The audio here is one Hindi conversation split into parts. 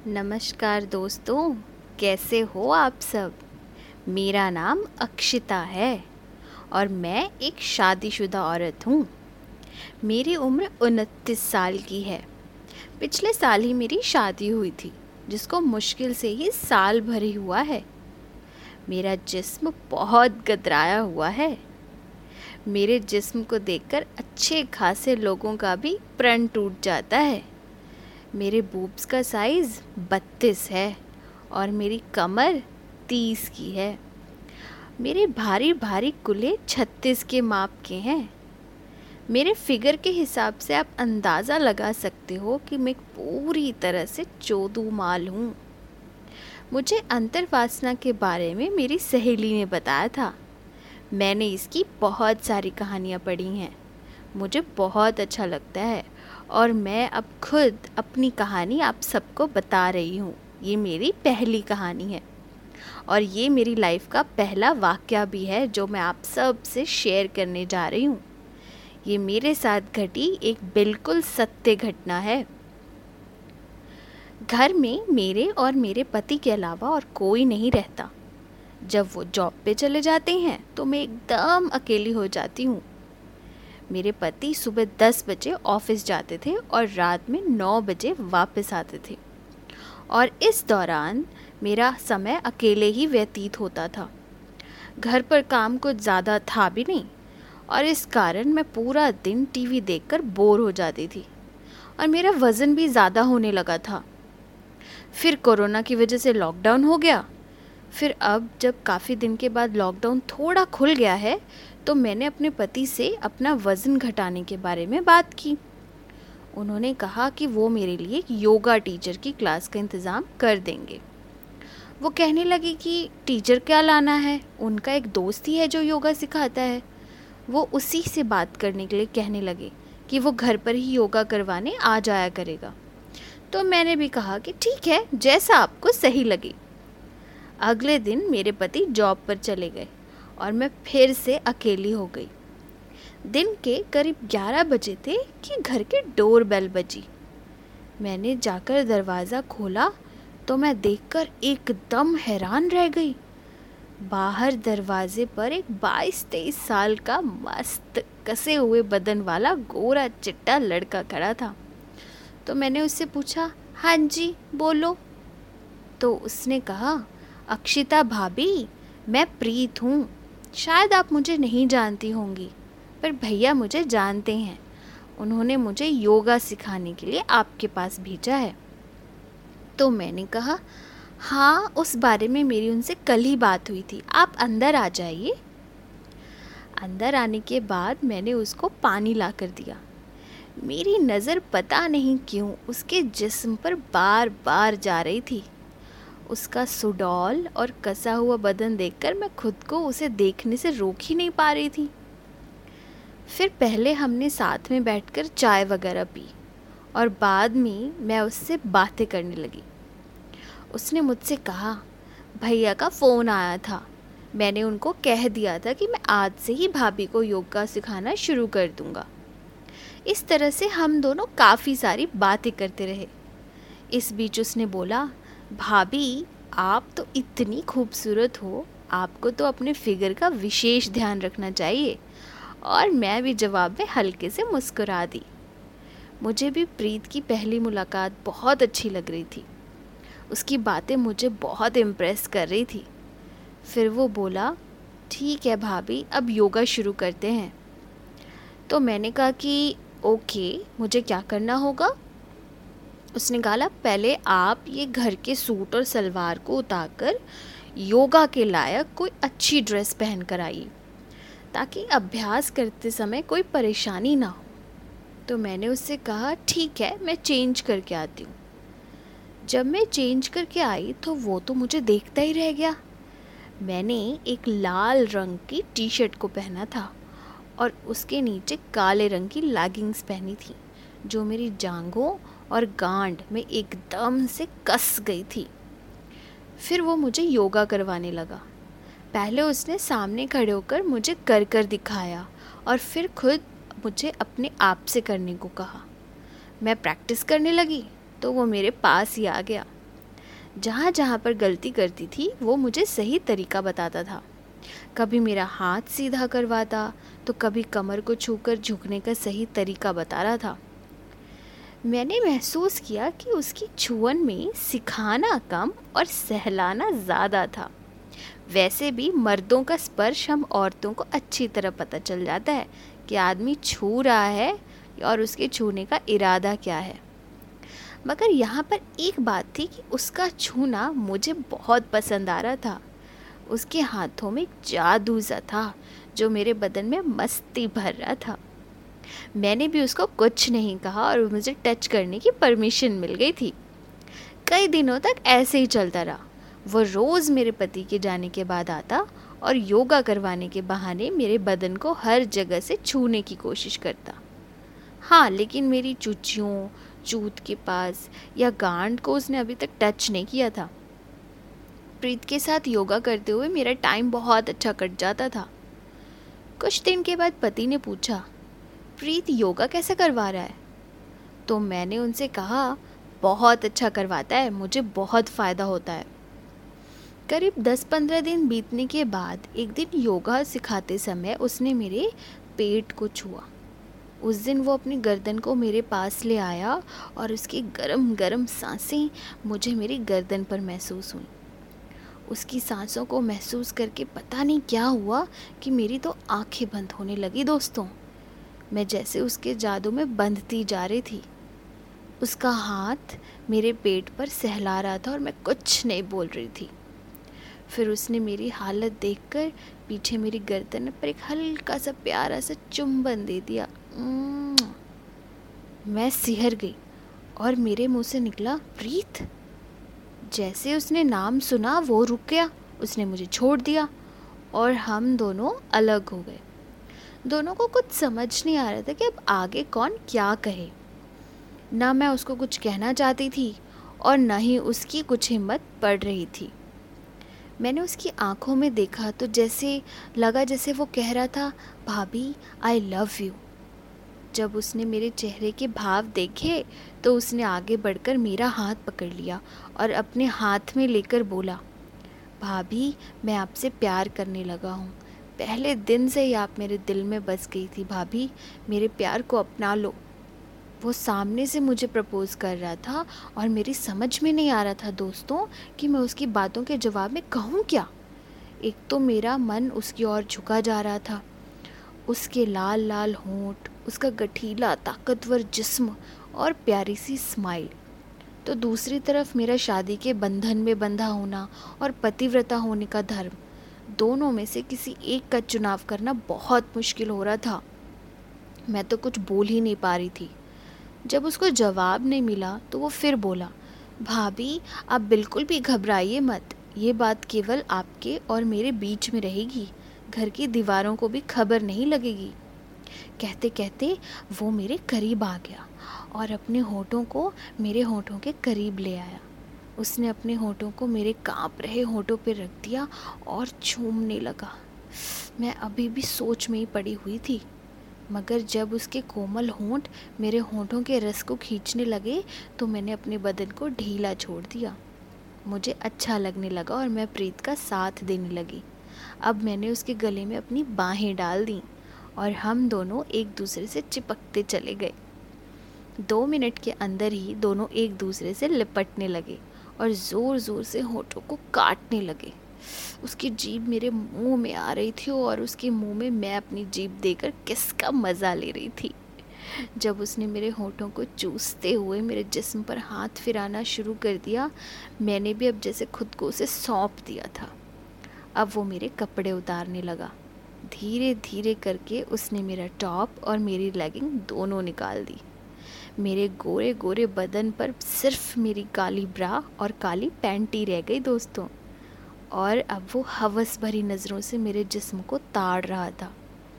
नमस्कार दोस्तों, कैसे हो आप सब। मेरा नाम अक्षिता है और मैं एक शादीशुदा औरत हूँ। मेरी उम्र 29 साल की है। पिछले साल ही मेरी शादी हुई थी, जिसको मुश्किल से ही साल भर ही हुआ है। मेरा जिस्म बहुत गदराया हुआ है। मेरे जिस्म को देखकर अच्छे खासे लोगों का भी प्रण टूट जाता है। मेरे बूब्स का साइज़ 32 है और मेरी कमर 30 की है। मेरे भारी भारी कुल्हे 36 के माप के हैं। मेरे फिगर के हिसाब से आप अंदाज़ा लगा सकते हो कि मैं पूरी तरह से चोदू माल हूँ। मुझे अंतर्वासना के बारे में मेरी सहेली ने बताया था। मैंने इसकी बहुत सारी कहानियाँ पढ़ी हैं। मुझे बहुत अच्छा लगता है और मैं अब खुद अपनी कहानी आप सबको बता रही हूँ। ये मेरी पहली कहानी है और ये मेरी लाइफ का पहला वाक़या भी है जो मैं आप सब से शेयर करने जा रही हूँ। ये मेरे साथ घटी एक बिल्कुल सत्य घटना है। घर में मेरे और मेरे पति के अलावा और कोई नहीं रहता। जब वो जॉब पे चले जाते हैं तो मैं एकदम अकेली हो जाती हूँ। मेरे पति सुबह 10 बजे ऑफिस जाते थे और रात में 9 बजे वापस आते थे और इस दौरान मेरा समय अकेले ही व्यतीत होता था। घर पर काम कुछ ज़्यादा था भी नहीं और इस कारण मैं पूरा दिन टीवी देखकर बोर हो जाती थी और मेरा वज़न भी ज़्यादा होने लगा था। फिर कोरोना की वजह से लॉकडाउन हो गया। फिर अब जब काफ़ी दिन के बाद लॉकडाउन थोड़ा खुल गया है तो मैंने अपने पति से अपना वज़न घटाने के बारे में बात की। उन्होंने कहा कि वो मेरे लिए एक योगा टीचर की क्लास का इंतज़ाम कर देंगे। वो कहने लगे कि टीचर क्या लाना है, उनका एक दोस्त ही है जो योगा सिखाता है। वो उसी से बात करने के लिए कहने लगे कि वो घर पर ही योगा करवाने आ जाया करेगा। तो मैंने भी कहा कि ठीक है, जैसा आपको सही लगे। अगले दिन मेरे पति जॉब पर चले गए और मैं फिर से अकेली हो गई। दिन के करीब 11 बजे थे कि घर की डोर बेल बजी। मैंने जाकर दरवाज़ा खोला तो मैं देखकर एकदम हैरान रह गई। बाहर दरवाजे पर एक 22-23 साल का मस्त कसे हुए बदन वाला गोरा चिट्टा लड़का खड़ा था। तो मैंने उससे पूछा, हाँ जी बोलो। तो उसने कहा, अक्षिता भाभी, मैं प्रीत हूँ। शायद आप मुझे नहीं जानती होंगी, पर भैया मुझे जानते हैं। उन्होंने मुझे योगा सिखाने के लिए आपके पास भेजा है। तो मैंने कहा, हाँ, उस बारे में मेरी उनसे कल ही बात हुई थी, आप अंदर आ जाइए। अंदर आने के बाद मैंने उसको पानी ला कर दिया। मेरी नज़र पता नहीं क्यों उसके जिस्म पर बार बार जा रही थी। उसका सुडौल और कसा हुआ बदन देखकर मैं खुद को उसे देखने से रोक ही नहीं पा रही थी। फिर पहले हमने साथ में बैठकर चाय वगैरह पी और बाद में मैं उससे बातें करने लगी। उसने मुझसे कहा, भैया का फ़ोन आया था। मैंने उनको कह दिया था कि मैं आज से ही भाभी को योगा सिखाना शुरू कर दूंगा। इस तरह से हम दोनों काफ़ी सारी बातें करते रहे। इस बीच उसने बोला, भाभी आप तो इतनी खूबसूरत हो, आपको तो अपने फिगर का विशेष ध्यान रखना चाहिए। और मैं भी जवाब में हल्के से मुस्कुरा दी। मुझे भी प्रीत की पहली मुलाकात बहुत अच्छी लग रही थी। उसकी बातें मुझे बहुत इम्प्रेस कर रही थी। फिर वो बोला, ठीक है भाभी, अब योगा शुरू करते हैं। तो मैंने कहा कि ओके, मुझे क्या करना होगा। उसने कहा, पहले आप ये घर के सूट और सलवार को उतारकर योगा के लायक कोई अच्छी ड्रेस पहन कर आइए, ताकि अभ्यास करते समय कोई परेशानी ना हो। तो मैंने उससे कहा, ठीक है, मैं चेंज करके आती हूँ। जब मैं चेंज करके आई तो वो तो मुझे देखता ही रह गया। मैंने एक लाल रंग की टी शर्ट को पहना था और उसके नीचे काले रंग की लेगिंग्स पहनी थी, जो मेरी जांघों और गांड में एकदम से कस गई थी। फिर वो मुझे योगा करवाने लगा। पहले उसने सामने खड़े होकर मुझे कर कर दिखाया और फिर खुद मुझे अपने आप से करने को कहा। मैं प्रैक्टिस करने लगी तो वो मेरे पास ही आ गया। जहाँ जहाँ पर गलती करती थी वो मुझे सही तरीका बताता था। कभी मेरा हाथ सीधा करवाता तो कभी कमर को छूकर झुकने का सही तरीका बता रहा था। मैंने महसूस किया कि उसकी छुअन में सिखाना कम और सहलाना ज़्यादा था। वैसे भी मर्दों का स्पर्श हम औरतों को अच्छी तरह पता चल जाता है कि आदमी छू रहा है और उसके छूने का इरादा क्या है। मगर यहाँ पर एक बात थी कि उसका छूना मुझे बहुत पसंद आ रहा था। उसके हाथों में एक जादू सा था जो मेरे बदन में मस्ती भर रहा था। मैंने भी उसको कुछ नहीं कहा और मुझे टच करने की परमिशन मिल गई थी। कई दिनों तक ऐसे ही चलता रहा। वो रोज़ मेरे पति के जाने के बाद आता और योगा करवाने के बहाने मेरे बदन को हर जगह से छूने की कोशिश करता। हाँ, लेकिन मेरी चूचियों, चूत के पास या गांड को उसने अभी तक टच नहीं किया था। प्रीत के साथ योगा करते हुए मेरा टाइम बहुत अच्छा कट जाता था। कुछ दिन के बाद पति ने पूछा, प्रीत योगा कैसे करवा रहा है? तो मैंने उनसे कहा, बहुत अच्छा करवाता है, मुझे बहुत फ़ायदा होता है। करीब 10-15 दिन बीतने के बाद एक दिन योगा सिखाते समय उसने मेरे पेट को छुआ। उस दिन वो अपनी गर्दन को मेरे पास ले आया और उसकी गरम गरम सांसें मुझे मेरी गर्दन पर महसूस हुई। उसकी सांसों को महसूस करके पता नहीं क्या हुआ कि मेरी तो आंखें बंद होने लगी दोस्तों। मैं जैसे उसके जादू में बंधती जा रही थी। उसका हाथ मेरे पेट पर सहला रहा था और मैं कुछ नहीं बोल रही थी। फिर उसने मेरी हालत देखकर पीछे मेरी गर्दन पर एक हल्का सा प्यारा सा चुंबन दे दिया। मैं सिहर गई और मेरे मुंह से निकला, प्रीत। जैसे उसने नाम सुना वो रुक गया, उसने मुझे छोड़ दिया और हम दोनों अलग हो गए। दोनों को कुछ समझ नहीं आ रहा था कि अब आगे कौन क्या कहे। ना मैं उसको कुछ कहना चाहती थी और न ही उसकी कुछ हिम्मत पड़ रही थी। मैंने उसकी आंखों में देखा तो जैसे लगा जैसे वो कह रहा था, भाभी आई लव यू। जब उसने मेरे चेहरे के भाव देखे तो उसने आगे बढ़कर मेरा हाथ पकड़ लिया और अपने हाथ में लेकर बोला, भाभी मैं आपसे प्यार करने लगा हूँ। पहले दिन से ही आप मेरे दिल में बस गई थी भाभी, मेरे प्यार को अपना लो। वो सामने से मुझे प्रपोज़ कर रहा था और मेरी समझ में नहीं आ रहा था दोस्तों कि मैं उसकी बातों के जवाब में कहूँ क्या। एक तो मेरा मन उसकी ओर झुका जा रहा था, उसके लाल लाल होंठ, उसका गठीला ताकतवर जिस्म और प्यारी सी स्माइल। तो दूसरी तरफ मेरा शादी के बंधन में बंधा होना और पतिव्रता होने का धर्म। दोनों में से किसी एक का चुनाव करना बहुत मुश्किल हो रहा था। मैं तो कुछ बोल ही नहीं पा रही थी। जब उसको जवाब नहीं मिला तो वो फिर बोला, भाभी आप बिल्कुल भी घबराइए मत, ये बात केवल आपके और मेरे बीच में रहेगी, घर की दीवारों को भी खबर नहीं लगेगी। कहते कहते वो मेरे करीब आ गया और अपने होठों को मेरे होठों के करीब ले आया। उसने अपने होठों को मेरे कांप रहे होठों पर रख दिया और चूमने लगा। मैं अभी भी सोच में ही पड़ी हुई थी, मगर जब उसके कोमल होंठ मेरे होठों के रस को खींचने लगे तो मैंने अपने बदन को ढीला छोड़ दिया। मुझे अच्छा लगने लगा और मैं प्रीत का साथ देने लगी। अब मैंने उसके गले में अपनी बाहें डाल दी और हम दोनों एक दूसरे से चिपकते चले गए। 2 मिनट के अंदर ही दोनों एक दूसरे से लिपटने लगे और ज़ोर ज़ोर से होठों को काटने लगे। उसकी जीभ मेरे मुंह में आ रही थी और उसके मुंह में मैं अपनी जीभ देकर किसका मज़ा ले रही थी। जब उसने मेरे होठों को चूसते हुए मेरे जिस्म पर हाथ फिराना शुरू कर दिया, मैंने भी अब जैसे खुद को उसे सौंप दिया था। अब वो मेरे कपड़े उतारने लगा। धीरे धीरे करके उसने मेरा टॉप और मेरी लेगिंग दोनों निकाल दी। मेरे गोरे गोरे बदन पर सिर्फ मेरी काली ब्रा और काली पैंट ही रह गई दोस्तों। और अब वो हवस भरी नज़रों से मेरे जिस्म को ताड़ रहा था।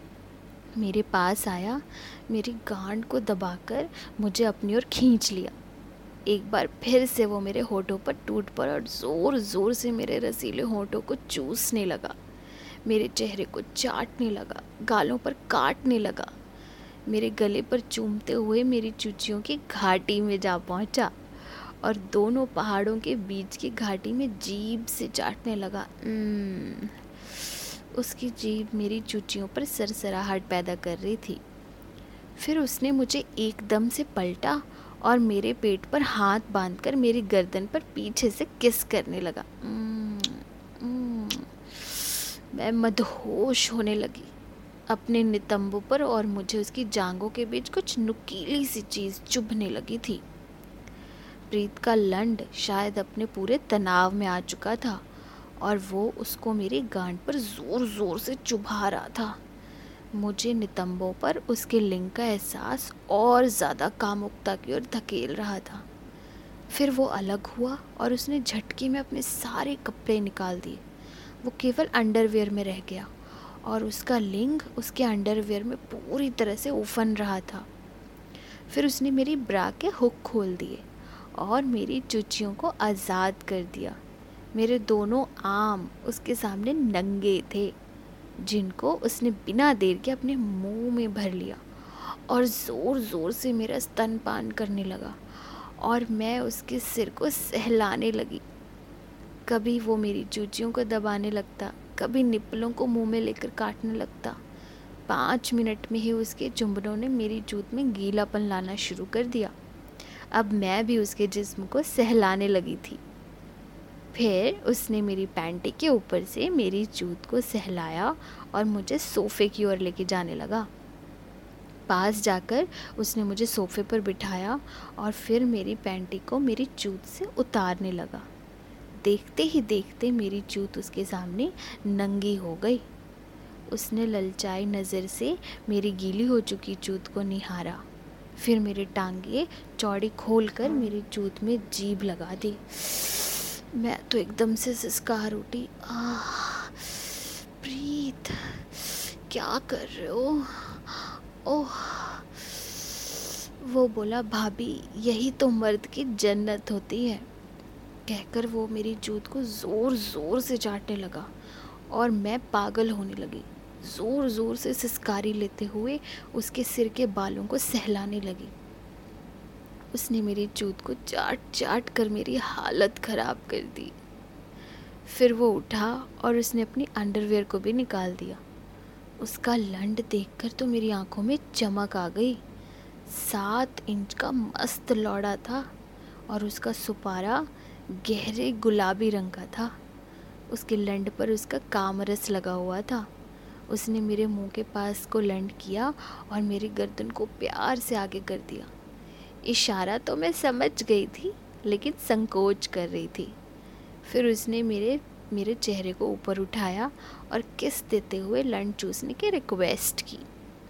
मेरे पास आया, मेरी गांड को दबाकर मुझे अपनी ओर खींच लिया। एक बार फिर से वो मेरे होठों पर टूट पड़ा और ज़ोर ज़ोर से मेरे रसीले होठों को चूसने लगा। मेरे चेहरे को चाटने लगा, गालों पर काटने लगा। मेरे गले पर चूमते हुए मेरी चूचियों की घाटी में जा पहुंचा और दोनों पहाड़ों के बीच की घाटी में जीभ से चाटने लगा। उसकी जीभ मेरी चूचियों पर सरसराहट पैदा कर रही थी। फिर उसने मुझे एकदम से पलटा और मेरे पेट पर हाथ बांधकर मेरी गर्दन पर पीछे से किस करने लगा। मैं मदहोश होने लगी अपने नितंबों पर, और मुझे उसकी जांघों के बीच कुछ नुकीली सी चीज़ चुभने लगी थी। प्रीत का लंड शायद अपने पूरे तनाव में आ चुका था और वो उसको मेरी गांड पर ज़ोर ज़ोर से चुभा रहा था। मुझे नितंबों पर उसके लिंग का एहसास और ज़्यादा कामुकता की ओर धकेल रहा था। फिर वो अलग हुआ और उसने झटके में अपने सारे कपड़े निकाल दिए। वो केवल अंडरवियर में रह गया और उसका लिंग उसके अंडरवियर में पूरी तरह से उफन रहा था। फिर उसने मेरी ब्रा के हुक खोल दिए और मेरी चुचियों को आज़ाद कर दिया। मेरे दोनों आम उसके सामने नंगे थे, जिनको उसने बिना देर के अपने मुंह में भर लिया और ज़ोर ज़ोर से मेरा स्तनपान करने लगा और मैं उसके सिर को सहलाने लगी। कभी वो मेरी चूचियों को दबाने लगता, कभी निप्पलों को मुंह में लेकर काटने लगता। 5 मिनट में ही उसके चुंबनों ने मेरी जूत में गीलापन लाना शुरू कर दिया। अब मैं भी उसके जिस्म को सहलाने लगी थी। फिर उसने मेरी पैंटी के ऊपर से मेरी जूत को सहलाया और मुझे सोफ़े की ओर लेके जाने लगा। पास जाकर उसने मुझे सोफ़े पर बिठाया और फिर मेरी पैंटी को मेरी जूत से उतारने लगा। देखते ही देखते मेरी जूत उसके सामने नंगी हो गई। उसने ललचाई नज़र से मेरी गीली हो चुकी जूत को निहारा, फिर मेरी टांगे चौड़ी खोलकर मेरी जूत में जीभ लगा दी। मैं तो एकदम से सिसकार उठी। प्रीत, क्या कर रहे हो? ओह। वो बोला, भाभी, यही तो मर्द की जन्नत होती है। कहकर वो मेरी जूत को ज़ोर ज़ोर से चाटने लगा और मैं पागल होने लगी। ज़ोर ज़ोर से सिसकारी लेते हुए उसके सिर के बालों को सहलाने लगी। उसने मेरी जूत को चाट चाट कर मेरी हालत ख़राब कर दी। फिर वो उठा और उसने अपनी अंडरवियर को भी निकाल दिया। उसका लंड देखकर तो मेरी आंखों में चमक आ गई। 7 इंच का मस्त लौड़ा था और उसका सुपारा गहरे गुलाबी रंग का था। उसके लंड पर उसका कामरस लगा हुआ था। उसने मेरे मुंह के पास को लंड किया और मेरी गर्दन को प्यार से आगे कर दिया। इशारा तो मैं समझ गई थी, लेकिन संकोच कर रही थी। फिर उसने मेरे चेहरे को ऊपर उठाया और किस देते हुए लंड चूसने की रिक्वेस्ट की।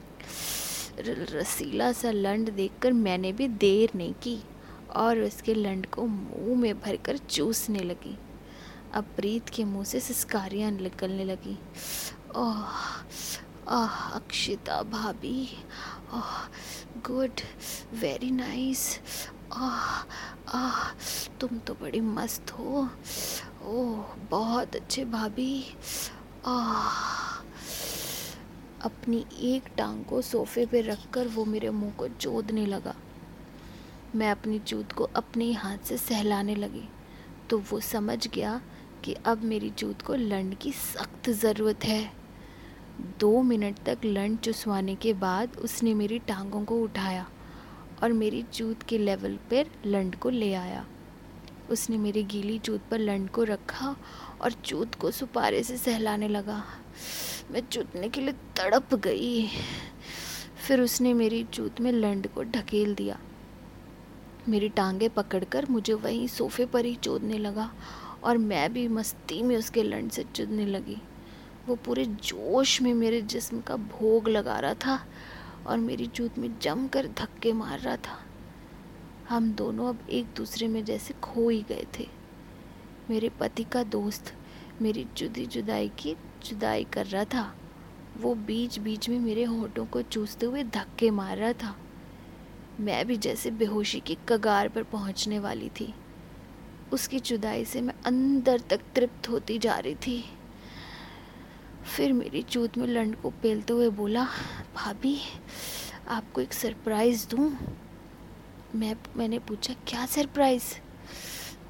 रसीला सा लंड देखकर मैंने भी देर नहीं की और उसके लंड को मुंह में भरकर चूसने लगी। अब प्रीत के मुंह से सिसकारियाँ निकलने लगी। ओह आह, अक्षिता भाभी, oh good, very nice, ah ah, तुम तो बड़ी मस्त हो। ओह बहुत अच्छे भाभी। आह। अपनी एक टांग को सोफे पे रखकर वो मेरे मुंह को जोदने लगा। मैं अपनी जूत को अपने ही हाथ से सहलाने लगी तो वो समझ गया कि अब मेरी जूत को लंड की सख्त ज़रूरत है। 2 मिनट तक लंड चुसवाने के बाद उसने मेरी टांगों को उठाया और मेरी जूत के लेवल पर लंड को ले आया। उसने मेरी गीली जूत पर लंड को रखा और जूत को सुपारे से सहलाने लगा। मैं जूतने के लिए तड़प गई। फिर उसने मेरी जूत में लंड को ढकेल दिया। मेरी टांगे पकड़कर मुझे वहीं सोफे पर ही चोदने लगा और मैं भी मस्ती में उसके लंड से चुदने लगी। वो पूरे जोश में मेरे जिस्म का भोग लगा रहा था और मेरी जूत में जमकर धक्के मार रहा था। हम दोनों अब एक दूसरे में जैसे खो ही गए थे। मेरे पति का दोस्त मेरी जुदाई कर रहा था। वो बीच बीच में मेरे होठों को चूसते हुए धक्के मार रहा था। मैं भी जैसे बेहोशी की कगार पर पहुंचने वाली थी। उसकी जुदाई से मैं अंदर तक तृप्त होती जा रही थी। फिर मेरी जूत में लंड को पेलते हुए बोला, भाभी, आपको एक सरप्राइज़ दूँ? मैंने पूछा, क्या सरप्राइज़?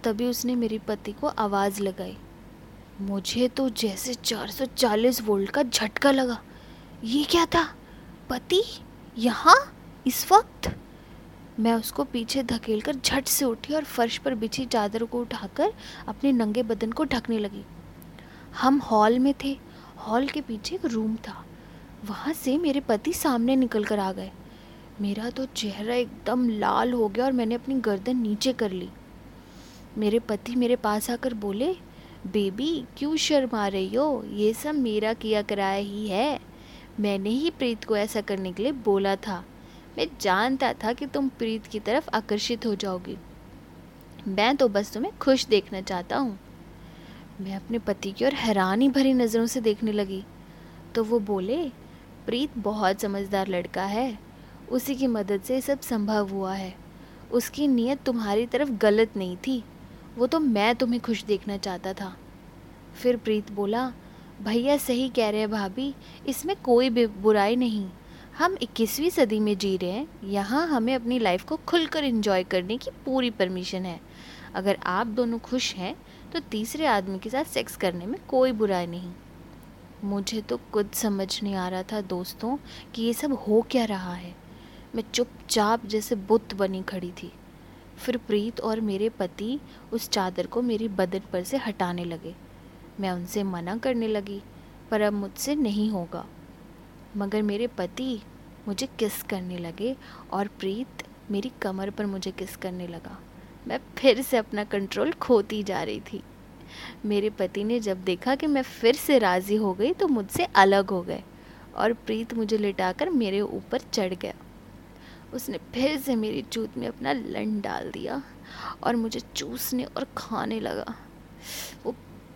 तभी उसने मेरे पति को आवाज़ लगाई। मुझे तो जैसे 440 वोल्ट का झटका लगा। ये क्या था? पति यहाँ इस वक्त? मैं उसको पीछे धकेलकर झट से उठी और फर्श पर बिछी चादर को उठाकर अपने नंगे बदन को ढकने लगी। हम हॉल में थे। हॉल के पीछे एक रूम था। वहाँ से मेरे पति सामने निकल कर आ गए। मेरा तो चेहरा एकदम लाल हो गया और मैंने अपनी गर्दन नीचे कर ली। मेरे पति मेरे पास आकर बोले, बेबी क्यों शर्मा रही हो? ये सब मेरा किया कराया ही है। मैंने ही प्रीत को ऐसा करने के लिए बोला था। मैं जानता था कि तुम प्रीत की तरफ आकर्षित हो जाओगी। मैं तो बस तुम्हें खुश देखना चाहता हूँ। मैं अपने पति की ओर हैरानी भरी नज़रों से देखने लगी तो वो बोले, प्रीत बहुत समझदार लड़का है। उसी की मदद से सब संभव हुआ है। उसकी नीयत तुम्हारी तरफ गलत नहीं थी। वो तो मैं तुम्हें खुश देखना चाहता था। फिर प्रीत बोला, भैया सही कह रहे हैं भाभी, इसमें कोई भी बुराई नहीं। हम 21वीं सदी में जी रहे हैं। यहाँ हमें अपनी लाइफ को खुलकर एंजॉय करने की पूरी परमिशन है। अगर आप दोनों खुश हैं तो तीसरे आदमी के साथ सेक्स करने में कोई बुराई नहीं। मुझे तो कुछ समझ नहीं आ रहा था दोस्तों कि ये सब हो क्या रहा है। मैं चुपचाप जैसे बुत बनी खड़ी थी। फिर प्रीत और मेरे पति उस चादर को मेरी बदन पर से हटाने लगे। मैं उनसे मना करने लगी, पर अब मुझसे नहीं होगा। मगर मेरे पति मुझे किस करने लगे और प्रीत मेरी कमर पर मुझे किस करने लगा। मैं फिर से अपना कंट्रोल खोती जा रही थी। मेरे पति ने जब देखा कि मैं फिर से राज़ी हो गई तो मुझसे अलग हो गए और प्रीत मुझे लिटाकर मेरे ऊपर चढ़ गया। उसने फिर से मेरी चूत में अपना लन डाल दिया और मुझे चूसने और खाने लगा। वो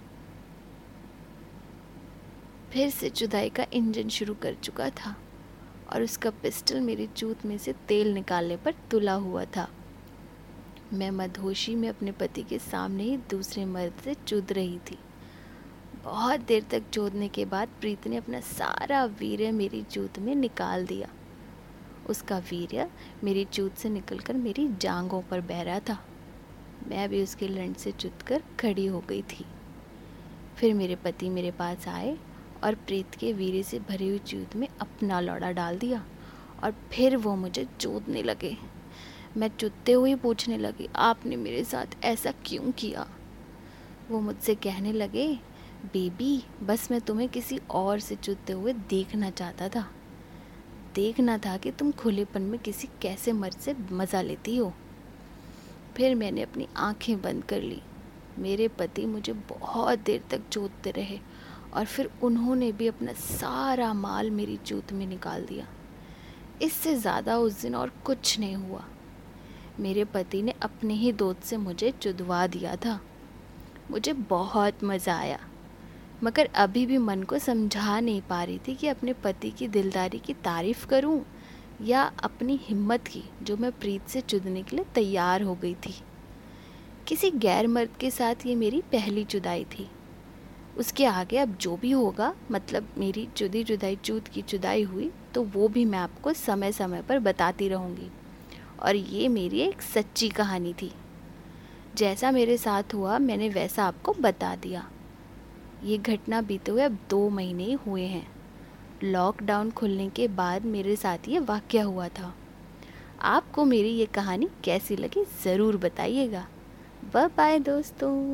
फिर से जुदाई का इंजन शुरू कर चुका था और उसका पिस्टल मेरी चूत में से तेल निकालने पर तुला हुआ था। मैं मदहोशी में अपने पति के सामने ही दूसरे मर्द से चूद रही थी। बहुत देर तक चूदने के बाद प्रीत ने अपना सारा वीर्य मेरी चूत में निकाल दिया। उसका वीर्य मेरी चूत से निकलकर मेरी जांघों पर बह रहा था। मैं भी उसके लंड से चुदकर खड़ी हो गई थी। फिर मेरे पति मेरे पास आए और प्रीत के वीर्य से भरी हुई चूत में अपना लौड़ा डाल दिया और फिर वो मुझे चूदने लगे। मैं चुदते हुए पूछने लगी, आपने मेरे साथ ऐसा क्यों किया? वो मुझसे कहने लगे, बेबी बस मैं तुम्हें किसी और से चुदते हुए देखना चाहता था। देखना था कि तुम खुलेपन में किसी कैसे मर्द से मज़ा लेती हो। फिर मैंने अपनी आंखें बंद कर ली। मेरे पति मुझे बहुत देर तक चूदते रहे और फिर उन्होंने भी अपना सारा माल मेरी चूत में निकाल दिया। इससे ज़्यादा उस दिन और कुछ नहीं हुआ। मेरे पति ने अपने ही दोस्त से मुझे चुदवा दिया था। मुझे बहुत मज़ा आया, मगर अभी भी मन को समझा नहीं पा रही थी कि अपने पति की दिलदारी की तारीफ़ करूं या अपनी हिम्मत की, जो मैं प्रीत से चुदने के लिए तैयार हो गई थी। किसी गैर मर्द के साथ ये मेरी पहली जुदाई थी। उसके आगे अब जो भी होगा, मतलब मेरी जुदी जुदाई चूत की जुदाई हुई, तो वो भी मैं आपको समय समय पर बताती रहूँगी। और ये मेरी एक सच्ची कहानी थी। जैसा मेरे साथ हुआ मैंने वैसा आपको बता दिया। ये घटना बीते हुए अब 2 महीने ही हुए हैं। लॉकडाउन खुलने के बाद मेरे साथ ये वाक़या हुआ था। आपको मेरी ये कहानी कैसी लगी ज़रूर बताइएगा। बाय बाय दोस्तों।